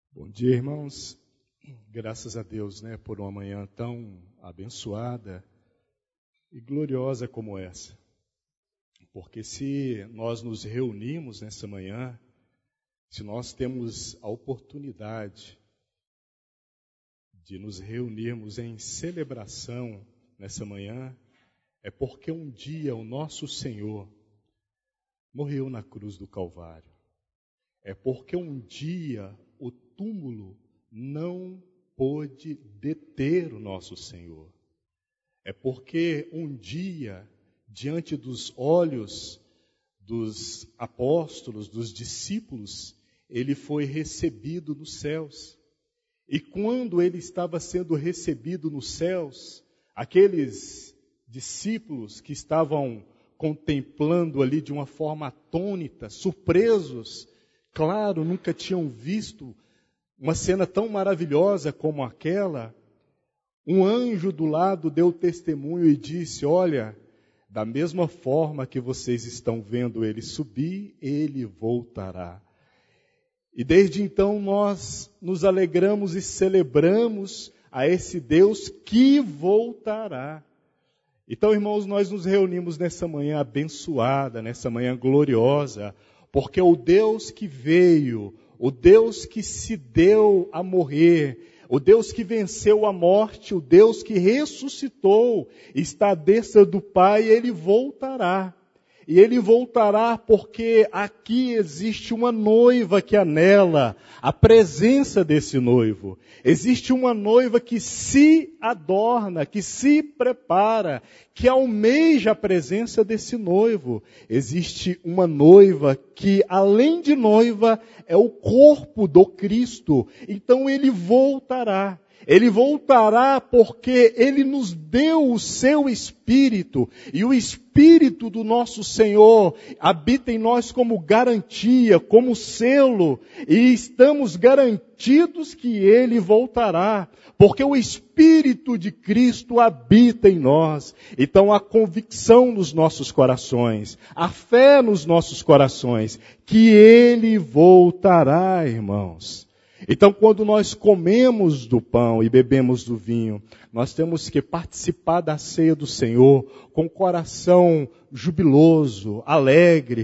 Bom dia, irmãos. Graças a Deus, por uma manhã tão abençoada e gloriosa como essa. Porque se nós nos reunimos nessa manhã, se nós temos a oportunidade de nos reunirmos em celebração nessa manhã, é porque um dia o nosso Senhor morreu na cruz do Calvário. É porque um dia o túmulo não pôde deter o nosso Senhor. É porque um dia, diante dos olhos dos apóstolos, dos discípulos, ele foi recebido nos céus. E quando ele estava sendo recebido nos céus, aqueles discípulos que estavam contemplando ali de uma forma atônita, surpresos, claro, nunca tinham visto uma cena tão maravilhosa como aquela, um anjo do lado deu testemunho e disse: olha, da mesma forma que vocês estão vendo ele subir, ele voltará. E desde então nós nos alegramos e celebramos a esse Deus que voltará. Então, irmãos, nós nos reunimos nessa manhã abençoada, nessa manhã gloriosa, porque o Deus que veio, o Deus que se deu a morrer, o Deus que venceu a morte, o Deus que ressuscitou, está à destra do Pai, ele voltará. E ele voltará porque aqui existe uma noiva que anela a presença desse noivo. Existe uma noiva que se adorna, que se prepara, que almeja a presença desse noivo. Existe uma noiva que, além de noiva, é o corpo do Cristo. Então ele voltará. Ele voltará porque ele nos deu o seu Espírito, e o Espírito do nosso Senhor habita em nós como garantia, como selo, e estamos garantidos que ele voltará, porque o Espírito de Cristo habita em nós. Então a convicção nos nossos corações, a fé nos nossos corações, que ele voltará, irmãos. Então, quando nós comemos do pão e bebemos do vinho, nós temos que participar da ceia do Senhor com o coração jubiloso, alegre,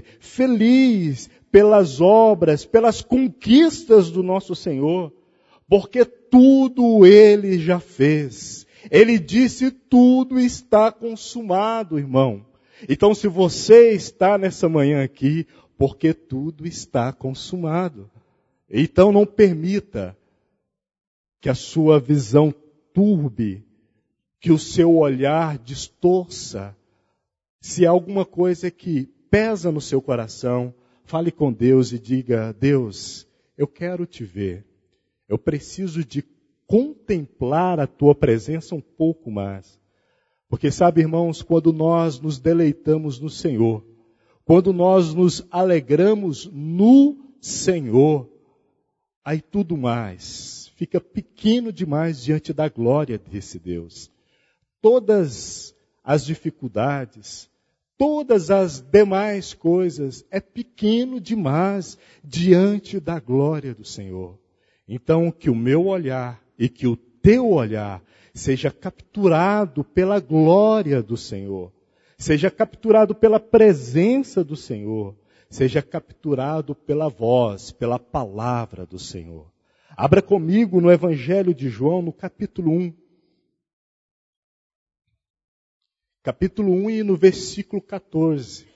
feliz pelas obras, pelas conquistas do nosso Senhor, porque tudo ele já fez. Ele disse: tudo está consumado, irmão. Então, se você está nessa manhã aqui, porque tudo está consumado. Então não permita que a sua visão turbe, que o seu olhar distorça. Se há alguma coisa que pesa no seu coração, fale com Deus e diga: Deus, eu quero te ver. Eu preciso de contemplar a tua presença um pouco mais. Porque sabe, irmãos, quando nós nos deleitamos no Senhor, quando nós nos alegramos no Senhor, aí tudo mais fica pequeno demais diante da glória desse Deus. Todas as dificuldades, todas as demais coisas, é pequeno demais diante da glória do Senhor. Então, que o meu olhar e que o teu olhar seja capturado pela glória do Senhor, seja capturado pela presença do Senhor, seja capturado pela voz, pela palavra do Senhor. Abra comigo no Evangelho de João, no capítulo 1. Capítulo 1 e no versículo 14.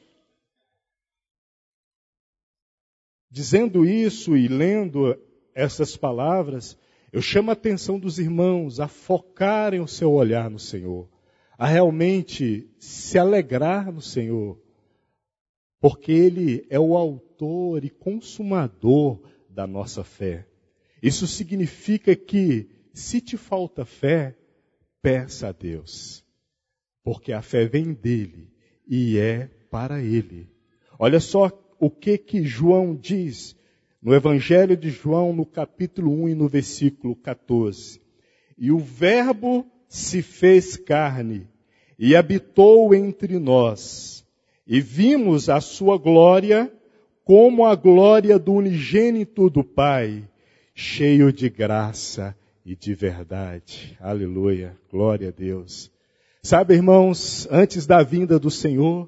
Dizendo isso e lendo essas palavras, eu chamo a atenção dos irmãos a focarem o seu olhar no Senhor, a realmente se alegrar no Senhor, porque ele é o autor e consumador da nossa fé. Isso significa que, se te falta fé, peça a Deus, porque a fé vem dele e é para ele. Olha só o que João diz no Evangelho de João, no capítulo 1 e no versículo 14. E o Verbo se fez carne e habitou entre nós, e vimos a sua glória como a glória do unigênito do Pai, cheio de graça e de verdade. Aleluia, glória a Deus. Sabe, irmãos, antes da vinda do Senhor,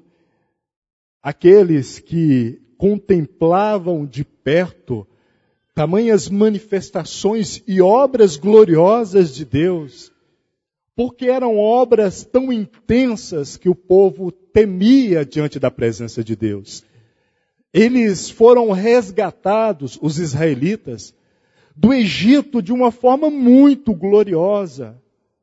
aqueles que contemplavam de perto tamanhas manifestações e obras gloriosas de Deus, porque eram obras tão intensas que o povo temia diante da presença de Deus. Eles foram resgatados, os israelitas, do Egito de uma forma muito gloriosa,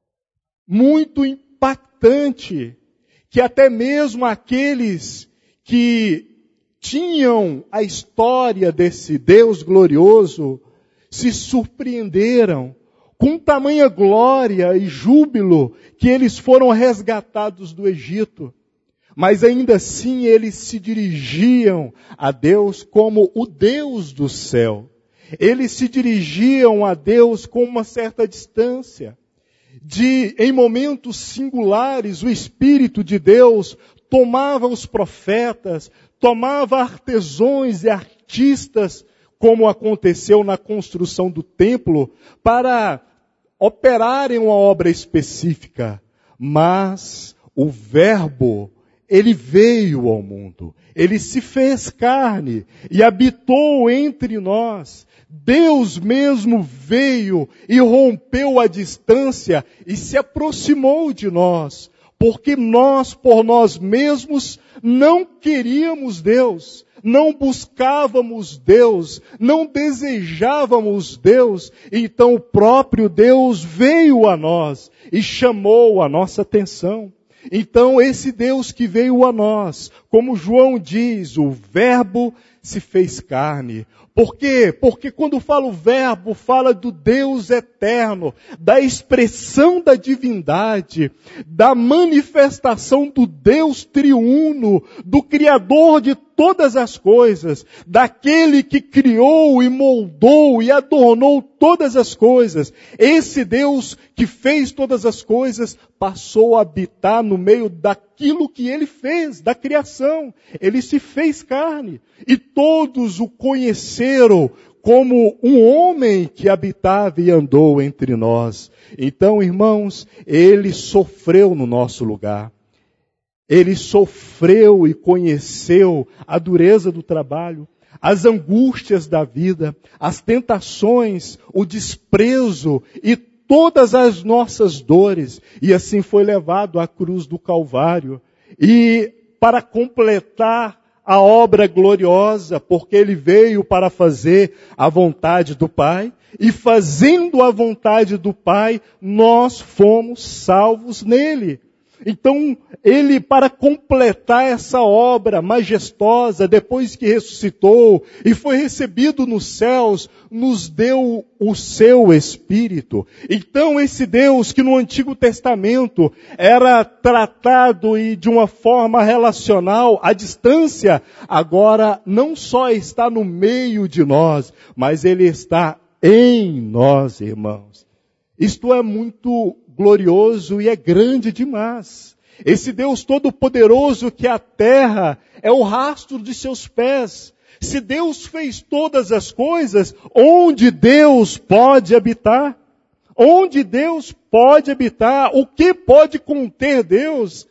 muito impactante, que até mesmo aqueles que tinham a história desse Deus glorioso se surpreenderam com tamanha glória e júbilo que eles foram resgatados do Egito. Mas ainda assim eles se dirigiam a Deus como o Deus do céu. Eles se dirigiam a Deus com uma certa distância. Em momentos singulares, o Espírito de Deus tomava os profetas, tomava artesãos e artistas, como aconteceu na construção do templo, para operarem uma obra específica. Mas o Verbo, ele veio ao mundo, ele se fez carne e habitou entre nós. Deus mesmo veio e rompeu a distância e se aproximou de nós, porque nós, por nós mesmos, não queríamos Deus, não buscávamos Deus, não desejávamos Deus. Então o próprio Deus veio a nós e chamou a nossa atenção. Então esse Deus que veio a nós, como João diz, o Verbo se fez carne. Por quê? Porque quando fala o Verbo, fala do Deus eterno, da expressão da divindade, da manifestação do Deus triuno, do Criador de todas as coisas, daquele que criou e moldou e adornou todas as coisas. Esse Deus que fez todas as coisas passou a habitar no meio daquilo que ele fez, da criação. Ele se fez carne e todos o conheceram como um homem que habitava e andou entre nós. Então, irmãos, ele sofreu no nosso lugar. Ele sofreu e conheceu a dureza do trabalho, as angústias da vida, as tentações, o desprezo e todas as nossas dores. E assim foi levado à cruz do Calvário. E para completar a obra gloriosa, porque ele veio para fazer a vontade do Pai, e fazendo a vontade do Pai, nós fomos salvos nele. Então, ele, para completar essa obra majestosa, depois que ressuscitou e foi recebido nos céus, nos deu o seu Espírito. Então, esse Deus que no Antigo Testamento era tratado e de uma forma relacional, à distância, agora não só está no meio de nós, mas ele está em nós, irmãos. Isto é muito glorioso e é grande demais. Esse Deus todo-poderoso que a terra é o rastro de seus pés. Se Deus fez todas as coisas, onde Deus pode habitar? Onde Deus pode habitar? O que pode conter Deus?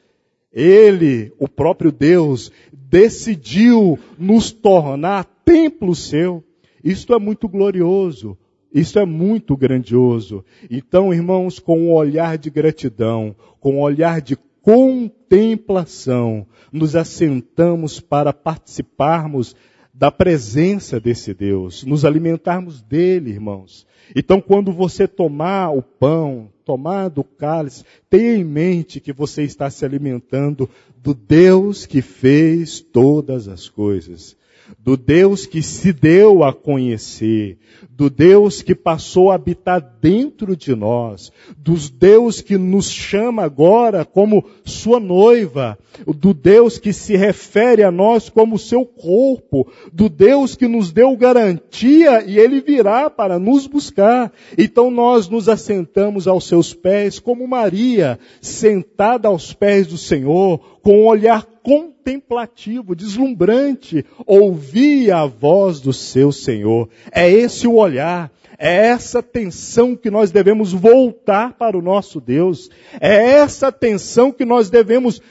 Ele, o próprio Deus, decidiu nos tornar templo seu. Isto é muito glorioso. Isso é muito grandioso. Então, irmãos, com um olhar de gratidão, com um olhar de contemplação, nos assentamos para participarmos da presença desse Deus, nos alimentarmos dele, irmãos. Então, quando você tomar o pão, tomar do cálice, tenha em mente que você está se alimentando do Deus que fez todas as coisas. Do Deus que se deu a conhecer, do Deus que passou a habitar dentro de nós, dos Deus que nos chama agora como sua noiva, do Deus que se refere a nós como seu corpo, do Deus que nos deu garantia e ele virá para nos buscar. Então nós nos assentamos aos seus pés como Maria, sentada aos pés do Senhor, com um olhar contemplativo, deslumbrante, ouvia a voz do seu Senhor. É esse o olhar, É essa atenção que nós devemos voltar para o nosso Deus. É essa atenção que nós devemos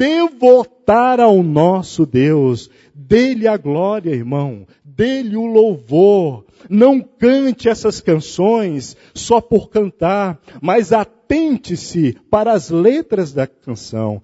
devotar ao nosso Deus. Dê-lhe a glória, irmão. Dê-lhe o louvor. Não cante essas canções só por cantar, mas atente-se para as letras da canção.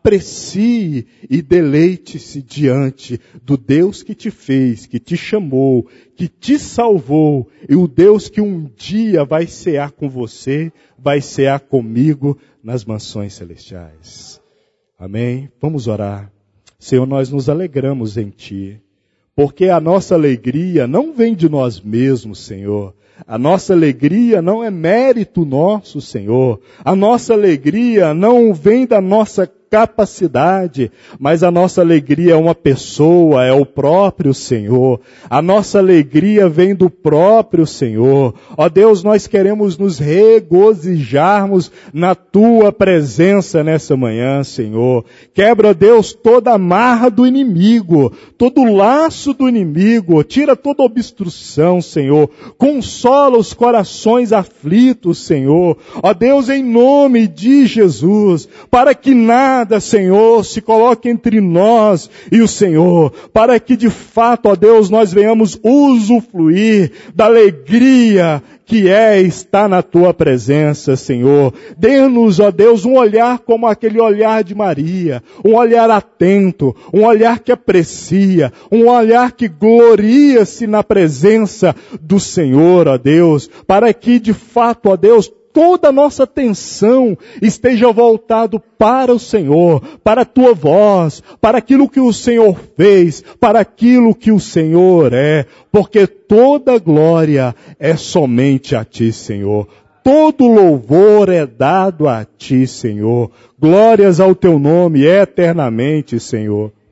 Aprecie e deleite-se diante do Deus que te fez, que te chamou, que te salvou, e o Deus que um dia vai cear com você, vai cear comigo nas mansões celestiais. Amém? Vamos orar. Senhor, nós nos alegramos em Ti, porque a nossa alegria não vem de nós mesmos, Senhor. A nossa alegria não é mérito nosso, Senhor. A nossa alegria não vem da nossa capacidade, mas a nossa alegria é uma pessoa, é o próprio Senhor. A nossa alegria vem do próprio Senhor. Ó Deus, nós queremos nos regozijarmos na Tua presença nessa manhã, Senhor. Quebra, Deus, toda a amarra do inimigo, todo o laço do inimigo, tira toda obstrução, Senhor. Consola os corações aflitos, Senhor. Ó Deus, em nome de Jesus, para que nada, Senhor, se coloque entre nós e o Senhor, para que de fato, ó Deus, nós venhamos usufruir da alegria que estar na Tua presença, Senhor. Dê-nos, ó Deus, um olhar como aquele olhar de Maria, um olhar atento, um olhar que aprecia, um olhar que gloria-se na presença do Senhor, ó Deus, para que de fato, ó Deus, toda a nossa atenção esteja voltado para o Senhor, para a Tua voz, para aquilo que o Senhor fez, para aquilo que o Senhor é, porque toda glória é somente a Ti, Senhor. Todo louvor é dado a Ti, Senhor. Glórias ao Teu nome eternamente, Senhor.